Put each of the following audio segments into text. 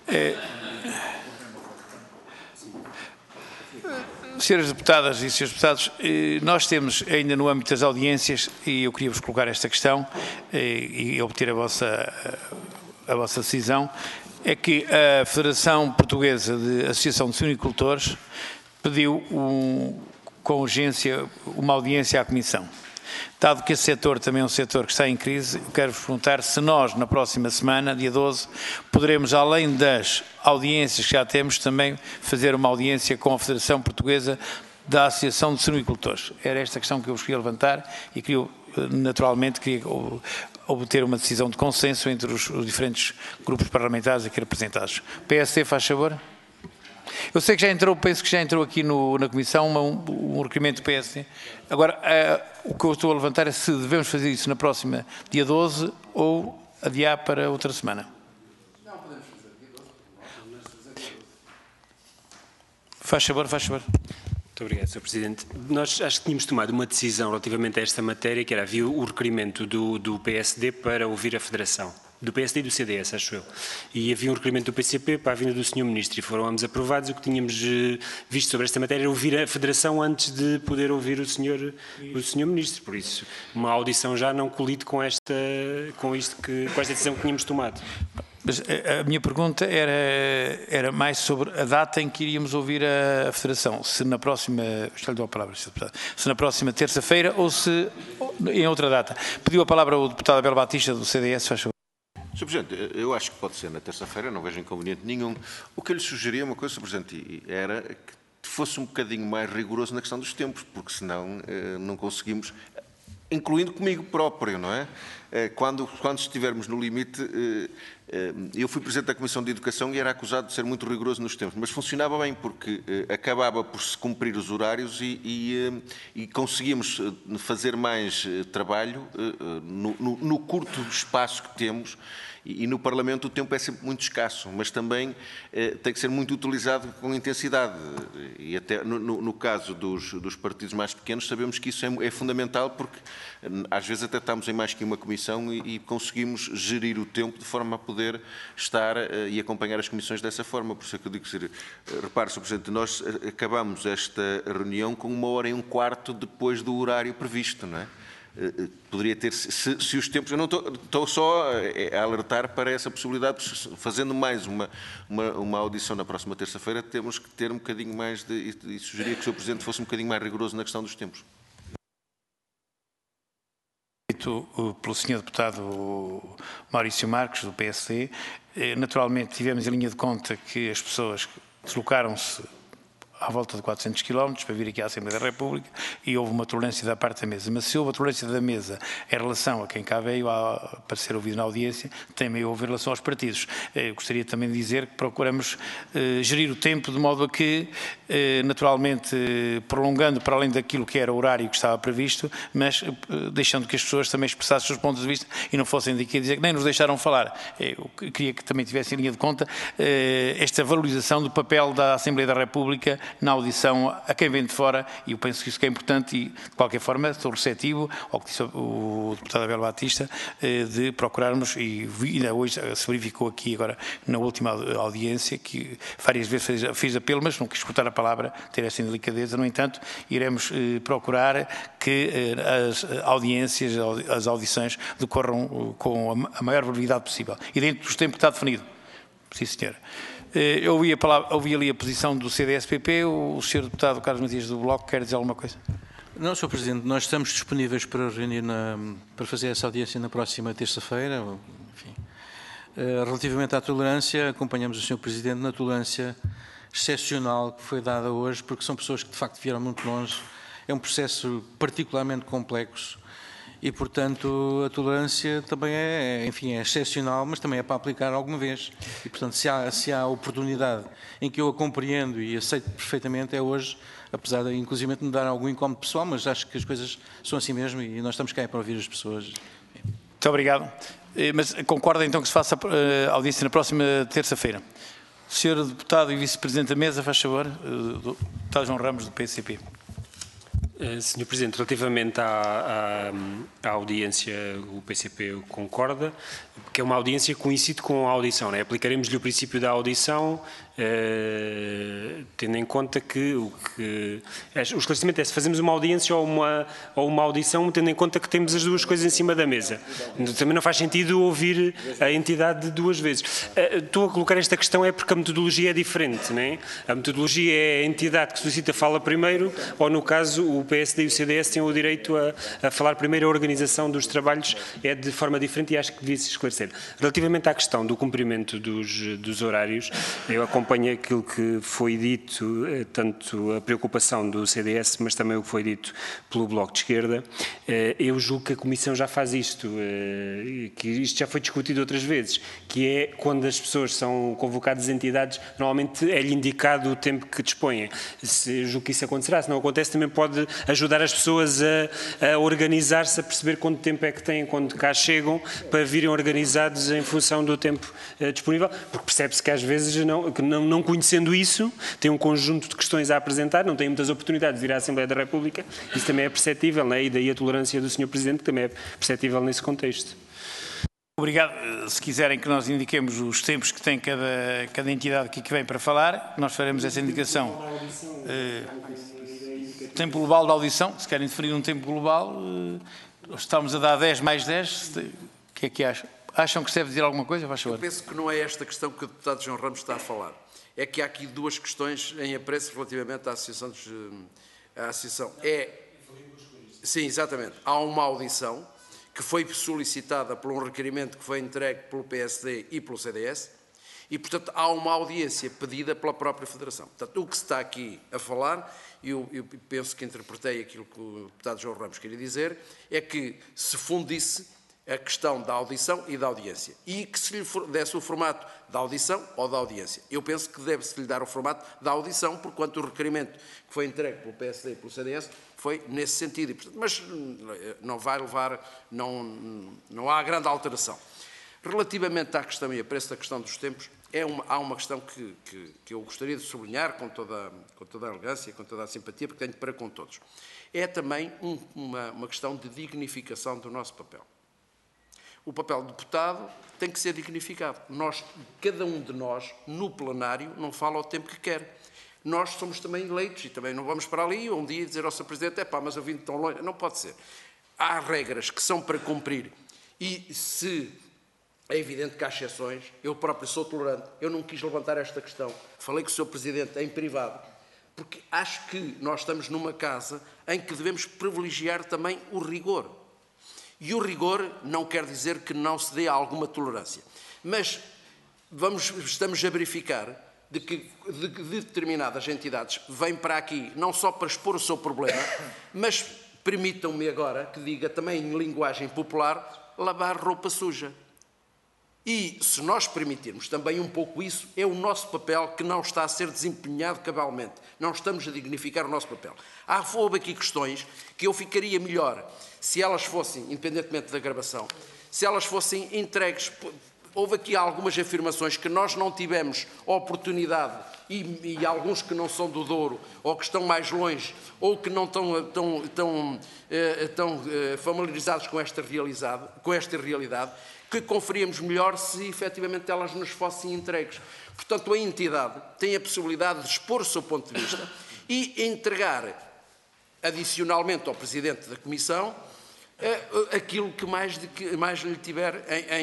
Senhoras deputadas e senhores deputados, nós temos ainda no âmbito das audiências, e eu queria vos colocar esta questão e obter a vossa decisão, é que a Federação Portuguesa de Associação de Suinicultores pediu com urgência uma audiência à Comissão. Dado que esse setor também é um setor que está em crise, eu quero-vos perguntar se nós, na próxima semana, dia 12, poderemos, além das audiências que já temos, também fazer uma audiência com a Federação Portuguesa da Associação de Suinicultores. Era esta questão que eu vos queria levantar e queria, naturalmente, obter uma decisão de consenso entre os diferentes grupos parlamentares aqui representados. PSD, faz favor. Eu sei que já entrou, penso que já entrou aqui na Comissão um requerimento do PSD. Agora, o que eu estou a levantar é se devemos fazer isso na próxima dia 12 ou adiar para outra semana. Não, podemos fazer dia 12. Faz favor, faz favor. Muito obrigado, Sr. Presidente. Nós acho que tínhamos tomado uma decisão relativamente a esta matéria, que era havia o requerimento do PSD para ouvir a Federação. Do PSD e do CDS, acho eu. E havia um requerimento do PCP para a vinda do Sr. Ministro e foram ambos aprovados. O que tínhamos visto sobre esta matéria era ouvir a Federação antes de poder ouvir o Sr. Ministro. Por isso, uma audição já não colide com esta decisão que tínhamos tomado. Mas a minha pergunta era mais sobre a data em que iríamos ouvir a Federação. Se na próxima, já lhe dou a palavra, Sr. Deputado, se na próxima terça-feira ou se em outra data. Pediu a palavra o deputado Abel Batista do CDS, faz favor. Sr. Presidente, eu acho que pode ser na terça-feira, não vejo inconveniente nenhum. O que eu lhe sugeria uma coisa, Sr. Presidente, era que fosse um bocadinho mais rigoroso na questão dos tempos, porque senão não conseguimos, incluindo comigo próprio, não é? Quando estivermos no limite, eu fui Presidente da Comissão de Educação e era acusado de ser muito rigoroso nos tempos, mas funcionava bem porque acabava por se cumprir os horários e conseguíamos fazer mais trabalho no curto espaço que temos. E no Parlamento o tempo é sempre muito escasso, mas também tem que ser muito utilizado com intensidade. E até no caso dos partidos mais pequenos sabemos que isso é fundamental porque às vezes até estamos em mais que uma comissão e conseguimos gerir o tempo de forma a poder estar e acompanhar as comissões dessa forma. Por isso é que eu digo, repare, Sr. Presidente, nós acabamos esta reunião com 1h15 depois do horário previsto, não é? Poderia ter, se os tempos, eu não estou só a alertar para essa possibilidade, fazendo mais uma audição na próxima terça-feira, temos que ter um bocadinho mais e sugeria que o Sr. Presidente fosse um bocadinho mais rigoroso na questão dos tempos. Pelo Sr. Deputado Maurício Marques, do PSD, naturalmente tivemos em linha de conta que as pessoas deslocaram-se à volta de 400 km para vir aqui à Assembleia da República e houve uma tolerância da parte da mesa. Mas se houve a tolerância da mesa em relação a quem cá veio para ser ouvido na audiência, também houve em relação aos partidos. Eu gostaria também de dizer que procuramos gerir o tempo de modo a que, naturalmente, prolongando para além daquilo que era o horário que estava previsto, mas deixando que as pessoas também expressassem os seus pontos de vista e não fossem daqui a dizer que nem nos deixaram falar. Eu queria que também tivesse em linha de conta esta valorização do papel da Assembleia da República na audição a quem vem de fora, e eu penso que isso que é importante e, de qualquer forma, estou receptivo ao que disse o deputado Abel Batista, de procurarmos, e ainda hoje se verificou aqui agora na última audiência, que várias vezes fiz apelo, mas não quis escutar a palavra, ter essa delicadeza. No entanto, iremos procurar que as audiências, as audições decorram com a maior brevidade possível e dentro dos tempos que está definido. Sim, senhora. Eu ouvi ali a posição do CDS-PP. O Sr. Deputado Carlos Matias do Bloco quer dizer alguma coisa? Não, Sr. Presidente, nós estamos disponíveis para reunir, para fazer essa audiência na próxima terça-feira. Enfim. Relativamente à tolerância, acompanhamos o Sr. Presidente na tolerância excepcional que foi dada hoje, porque são pessoas que de facto vieram muito longe. É um processo particularmente complexo. E, portanto, a tolerância também é excepcional, mas também é para aplicar alguma vez. E, portanto, se há oportunidade em que eu a compreendo e aceito perfeitamente, é hoje, apesar de, inclusive, me dar algum incómodo pessoal, mas acho que as coisas são assim mesmo e nós estamos cá para ouvir as pessoas. Muito obrigado. Mas concorda, então, que se faça a audiência na próxima terça-feira? Sr. Deputado e Vice-Presidente da Mesa, faz favor, deputado João Ramos, do PCP. Senhor Presidente, relativamente à audiência, o PCP concorda, que é uma audiência que coincide com a audição, né? Aplicaremos-lhe o princípio da audição, tendo em conta que o esclarecimento é se fazemos uma audiência ou uma audição, tendo em conta que temos as duas coisas em cima da mesa. Também não faz sentido ouvir a entidade duas vezes. Estou a colocar esta questão porque a metodologia é diferente, né? A metodologia é a entidade que solicita fala primeiro, ou no caso o PSD e o CDS têm o direito a falar primeiro. A organização dos trabalhos é de forma diferente e acho que devia-se esclarecer. Relativamente à questão do cumprimento dos horários, eu acompanho aquilo que foi dito, tanto a preocupação do CDS, mas também o que foi dito pelo Bloco de Esquerda. Eu julgo que a Comissão já faz isto, que isto já foi discutido outras vezes, que é quando as pessoas são convocadas entidades, normalmente é-lhe indicado o tempo que dispõem. Eu julgo que isso acontecerá, se não acontece também pode ajudar as pessoas a organizar-se, a perceber quanto tempo é que têm quando cá chegam, para virem organizados em função do tempo disponível, porque percebe-se que às vezes, não conhecendo isso, tem um conjunto de questões a apresentar, não tem muitas oportunidades de vir à Assembleia da República, isso também é perceptível, né? E daí a tolerância do Sr. Presidente, que também é perceptível nesse contexto. Obrigado. Se quiserem que nós indiquemos os tempos que tem cada entidade que vem para falar, nós faremos essa indicação. Tempo global da audição, se querem definir um tempo global, estamos a dar 10 mais 10, o que é que acham? Acham que se deve dizer alguma coisa? Eu penso que não é esta questão que o deputado João Ramos está a falar. É que há aqui duas questões em apreço relativamente à associação. Sim, exatamente. Há uma audição que foi solicitada por um requerimento que foi entregue pelo PSD e pelo CDS e, portanto, há uma audiência pedida pela própria Federação. Portanto, o que se está aqui a falar, eu penso que interpretei aquilo que o deputado João Ramos queria dizer, é que se fundisse a questão da audição e da audiência e que se lhe desse o formato da audição ou da audiência. Eu penso que deve-se lhe dar o formato da audição, porquanto o requerimento que foi entregue pelo PSD e pelo CDS foi nesse sentido. Mas não vai levar, não há grande alteração. Relativamente à questão e a preço da questão dos tempos, há uma questão que eu gostaria de sublinhar com toda a elegância, com toda a simpatia, porque tenho para com todos. É também uma questão de dignificação do nosso papel. O papel do deputado tem que ser dignificado. Cada um de nós, no plenário, não fala o tempo que quer. Nós somos também eleitos e também não vamos para ali um dia dizer ao Sr. Presidente, mas eu vim tão longe. Não pode ser. Há regras que são para cumprir e se é evidente que há exceções, eu próprio sou tolerante, eu não quis levantar esta questão, falei com o Sr. Presidente em privado, porque acho que nós estamos numa casa em que devemos privilegiar também o rigor. E o rigor não quer dizer que não se dê alguma tolerância. Mas estamos a verificar de que determinadas entidades vêm para aqui não só para expor o seu problema, mas permitam-me agora que diga também em linguagem popular, lavar roupa suja. E se nós permitirmos também um pouco isso, é o nosso papel que não está a ser desempenhado cabalmente. Não estamos a dignificar o nosso papel. Houve aqui questões que eu ficaria melhor se elas fossem, independentemente da gravação, se elas fossem entregues. Houve aqui algumas afirmações que nós não tivemos oportunidade e alguns que não são do Douro, ou que estão mais longe, ou que não estão familiarizados com esta realidade, que conferíamos melhor se efetivamente elas nos fossem entregues. Portanto, a entidade tem a possibilidade de expor o seu ponto de vista e entregar adicionalmente ao Presidente da Comissão aquilo que mais lhe tiver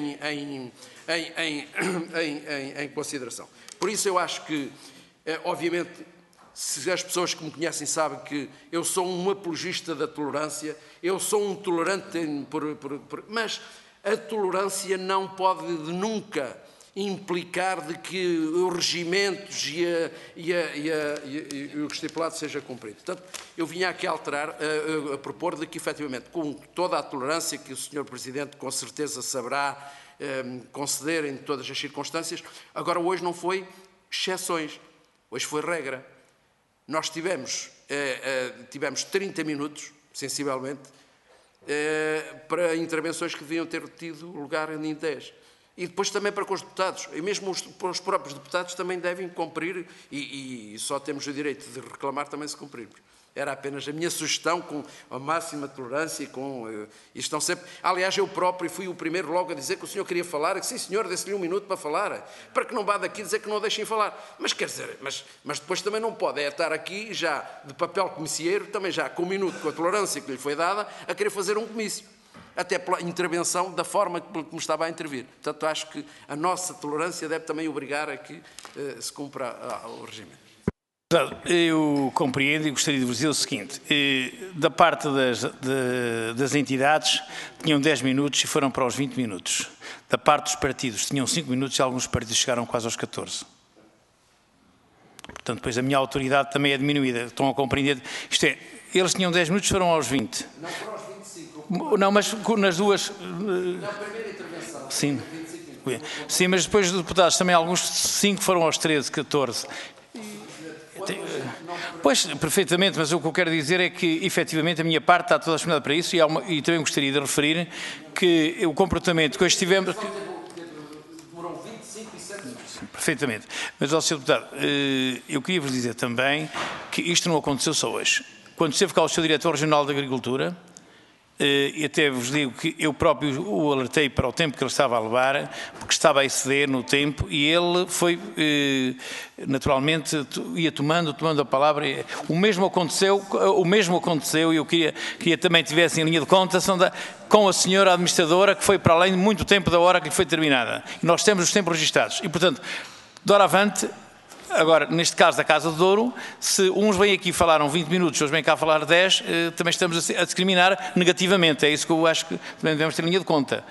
em consideração. Por isso eu acho que, obviamente, se as pessoas que me conhecem sabem que eu sou um apologista da tolerância, eu sou um tolerante, mas a tolerância não pode nunca implicar de que os regimentos e o estipulado seja cumprido. Portanto, eu vinha aqui a propor de que, efetivamente, com toda a tolerância que o Sr. Presidente com certeza saberá conceder em todas as circunstâncias, agora hoje não foi exceções, hoje foi regra. Nós tivemos 30 minutos, sensivelmente, para intervenções que deviam ter tido lugar em 10. E depois também para com os deputados, e mesmo os próprios deputados também devem cumprir, e só temos o direito de reclamar também se cumprirmos. Era apenas a minha sugestão, com a máxima tolerância e estão sempre... Aliás, eu próprio fui o primeiro logo a dizer que o senhor queria falar, e que sim, senhor, desse-lhe um minuto para falar, para que não vá daqui dizer que não o deixem falar. Mas quer dizer, mas depois também não pode estar aqui já de papel comicieiro, também já com um minuto, com a tolerância que lhe foi dada, a querer fazer um comício. Até pela intervenção da forma como estava a intervir. Portanto, acho que a nossa tolerância deve também obrigar a que se cumpra o regime. Eu compreendo e gostaria de vos dizer o seguinte, da parte das entidades tinham 10 minutos e foram para os 20 minutos. Da parte dos partidos tinham 5 minutos e alguns partidos chegaram quase aos 14. Portanto, depois a minha autoridade também é diminuída. Estão a compreender? Isto é, eles tinham 10 minutos e foram aos 20. Não foram aos 25. Não, mas nas duas... Na primeira intervenção. Sim. Sim, mas depois dos deputados também alguns 5 foram aos 13, 14. Pois, perfeitamente, mas o que eu quero dizer é que, efetivamente, a minha parte está toda disponível para isso e também gostaria de referir que o comportamento que hoje tivemos... Demorou 25 e 7 minutos. Perfeitamente. Mas, ó, Sr. Deputado, eu queria vos dizer também que isto não aconteceu só hoje. Quando esteve cá o Sr. Diretor Regional de Agricultura, e até vos digo que eu próprio o alertei para o tempo que ele estava a levar, porque estava a exceder no tempo, e ele foi, naturalmente, ia tomando a palavra. O mesmo aconteceu, e eu queria também tivesse em linha de conta com a senhora administradora, que foi para além de muito tempo da hora que lhe foi terminada. E nós temos os tempos registados. E, portanto, doravante... Agora, neste caso da Casa de Douro, se uns vêm aqui falaram 20 minutos, outros vêm cá falar 10, também estamos a discriminar negativamente. É isso que eu acho que também devemos ter linha de conta.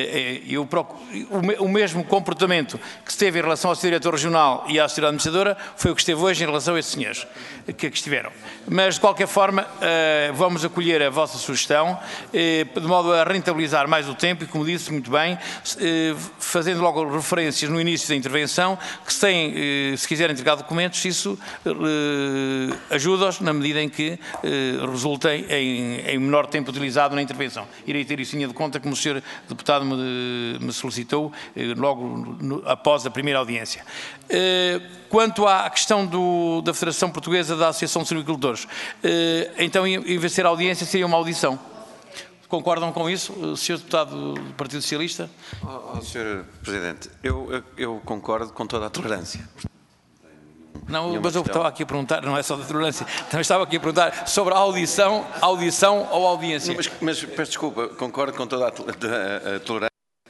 O mesmo comportamento que se teve em relação ao Sr. Diretor Regional e à Sra. Administradora foi o que esteve hoje em relação a esses senhores que aqui estiveram. Mas, de qualquer forma, vamos acolher a vossa sugestão, de modo a rentabilizar mais o tempo e, como disse muito bem, fazendo logo referências no início da intervenção, que se quiserem entregar documentos, isso ajuda-os na medida em que resultem em menor tempo utilizado na intervenção. Irei ter isso em linha de conta, como o Sr. Deputado me solicitou, logo após a primeira audiência. Quanto à questão da Federação Portuguesa da Associação de Silvicultores, então, em vez de ser audiência, seria uma audição. Concordam com isso, Sr. Deputado do Partido Socialista? Sr. Presidente, eu concordo com toda a tolerância. Não, mas eu estava aqui a perguntar, não é só da tolerância, também estava aqui a perguntar sobre a audição ou audiência. Não, mas peço desculpa, concordo com toda a tolerância.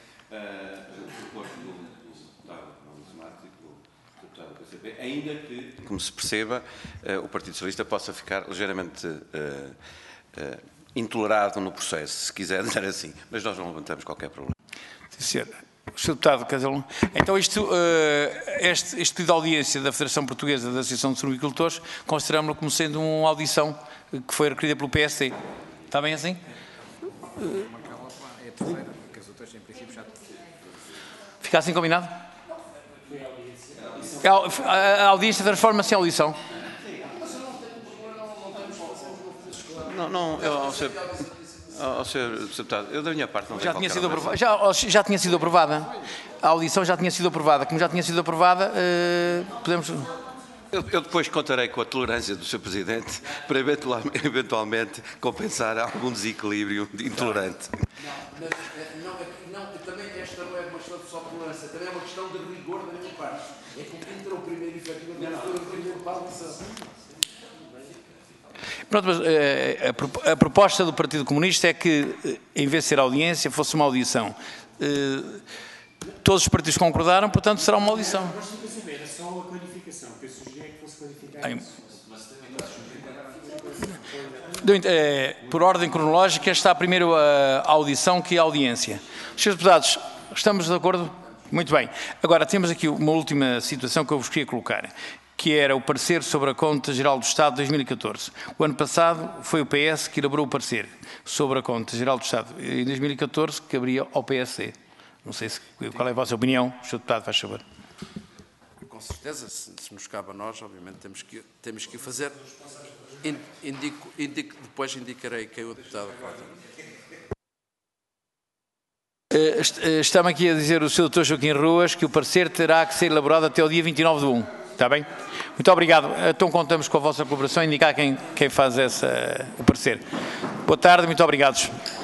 Ainda que, como se perceba, o Partido Socialista possa ficar ligeiramente intolerado no processo, se quiser dizer assim, mas nós não levantamos qualquer problema. Sim, senhor. Sr. Deputado Casalão, então este pedido de audiência da Federação Portuguesa da Associação de Silvicultores consideramos-lo como sendo uma audição que foi requerida pelo PSD. Está bem assim? Fica assim combinado? A audiência transforma-se em audição. Sr. Deputado, eu da minha parte não já tinha sido aprovada. Já tinha sido aprovada. A audição já tinha sido aprovada. Como já tinha sido aprovada, podemos... Eu depois contarei com a tolerância do Sr. Presidente para eventualmente compensar algum desequilíbrio intolerante. Não, também esta não é uma questão de só tolerância, também é uma questão de rigor da minha parte. É que entrou primeiro, efetivamente, foi o primeiro para a audição. Pronto, mas a proposta do Partido Comunista é que, em vez de ser audiência, fosse uma audição. Todos os partidos concordaram, portanto, será uma audição. Mas fica a saber, é só a clarificação, que eu sugeri é que fosse clarificado. Por ordem cronológica, está primeiro a audição que a audiência. Senhores deputados, estamos de acordo? Muito bem. Agora, temos aqui uma última situação que eu vos queria colocar, que era o parecer sobre a Conta Geral do Estado de 2014. O ano passado foi o PS que elaborou o parecer sobre a Conta Geral do Estado. Em 2014, caberia ao PSD. Não sei qual é a vossa opinião. Sr. Deputado, faz favor. Com certeza, se nos cabe a nós, obviamente, temos que o fazer. Depois indicarei quem é o deputado. Está-me aqui a dizer o Sr. Dr. Joaquim Ruas que o parecer terá que ser elaborado até o dia 29/1. Está bem? Muito obrigado. Então contamos com a vossa colaboração e indicar quem faz o parecer. Boa tarde, muito obrigados.